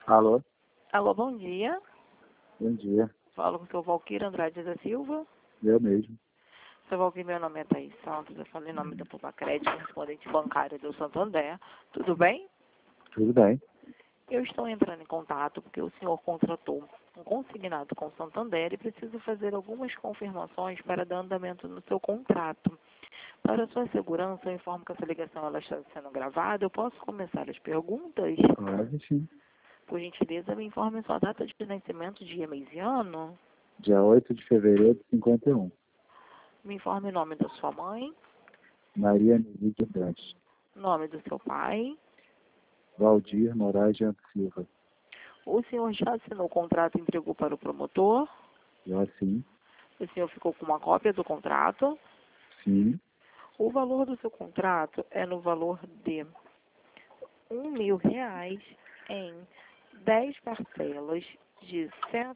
Alô, Alô, bom dia. bom dia. Falo com o seu Valquírio Andrade da Silva. Eu mesmo. Seu Valquírio, meu nome é Thaís Santos, eu falo em nome da Pupacred, correspondente bancário do Santander. Tudo bem? Tudo bem. Eu estou entrando em contato porque o senhor contratou um consignado com o Santander e preciso fazer algumas confirmações para dar andamento no seu contrato. Para sua segurança, eu informo que essa ligação ela está sendo gravada. Eu posso começar as perguntas? Pode sim. Por gentileza, me informe sua data de nascimento, dia, mês e ano. Dia 8 de fevereiro de 51. Me informe o nome da sua mãe, Maria Nelídia Branches. nome do seu pai. Valdir Moraes de Silva. O senhor já assinou o contrato e entregou para o promotor. Eu assim. O senhor ficou com uma cópia do contrato. Sim. O valor do seu contrato é no valor de R$ 1.000 em 10 parcelas de R$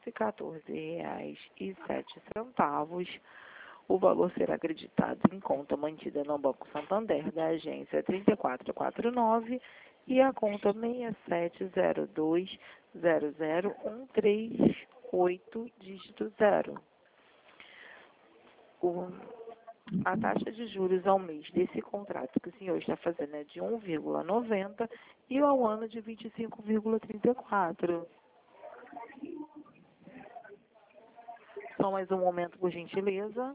114,07. O valor será acreditado em conta mantida no Banco Santander da agência 3449 e a conta 6702001338 dígito 0. A taxa de juros ao mês desse contrato que o senhor está fazendo é de 1,90 e ao ano de 25,34. Só mais um momento, por gentileza.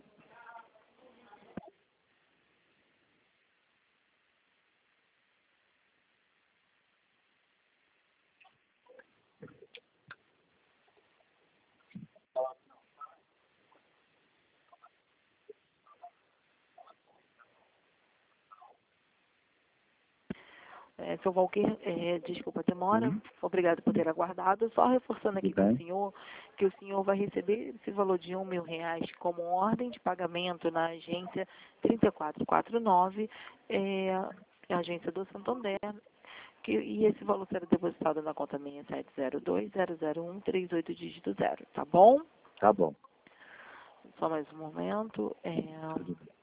Seu Valquir, desculpa a demora, Sim. obrigado por ter aguardado. Só reforçando Tudo aqui para o bem. senhor, que o senhor vai receber esse valor de R$ 1.000 como ordem de pagamento na agência 3449, a agência do Santander, e esse valor será depositado na conta 6702000138 dígito 0, tá bom? Tá bom. Só mais um momento. Tudo bem.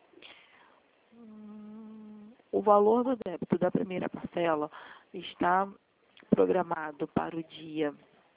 O valor do débito da primeira parcela está programado para o dia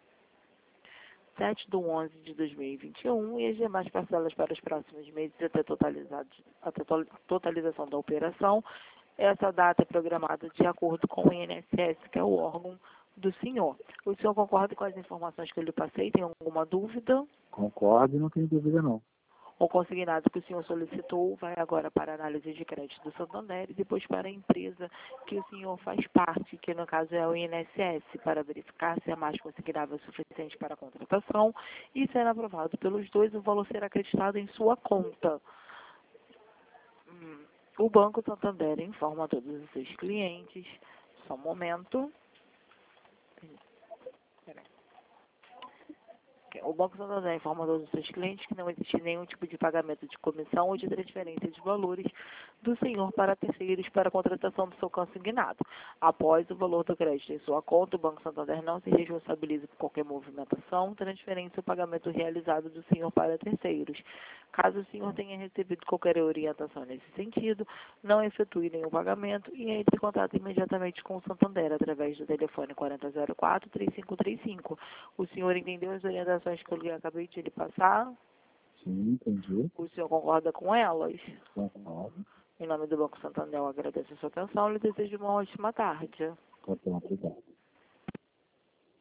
7/11 de 2021 e as demais parcelas para os próximos meses até totalização da operação. Essa data é programada de acordo com o INSS, que é o órgão do senhor. O senhor concorda com as informações que eu lhe passei? Tem alguma dúvida? Concordo e não tenho dúvida não. O consignado que o senhor solicitou vai agora para a análise de crédito do Santander e depois para a empresa que o senhor faz parte, que no caso é o INSS, para verificar se a mais consignável é suficiente para a contratação e sendo aprovado pelos dois, o valor será acreditado em sua conta. O Banco Santander informa a todos os seus clientes, só um momento. O Banco Santander informa a todos os seus clientes que não existe nenhum tipo de pagamento de comissão ou de transferência de valores do senhor para terceiros para a contratação do seu consignado. Após o valor do crédito em sua conta, o Banco Santander não se responsabiliza por qualquer movimentação, transferência ou pagamento realizado do senhor para terceiros. Caso o senhor tenha recebido qualquer orientação nesse sentido, não efetue nenhum pagamento e entre em contato imediatamente com o Santander através do telefone 4004-3535. O senhor entendeu as orientações que eu acabei de lhe passar? Sim, entendi. O senhor concorda com elas? Concordo. Em nome do Banco Santander, eu agradeço a sua atenção e lhe desejo uma ótima tarde. Tá bom, obrigado.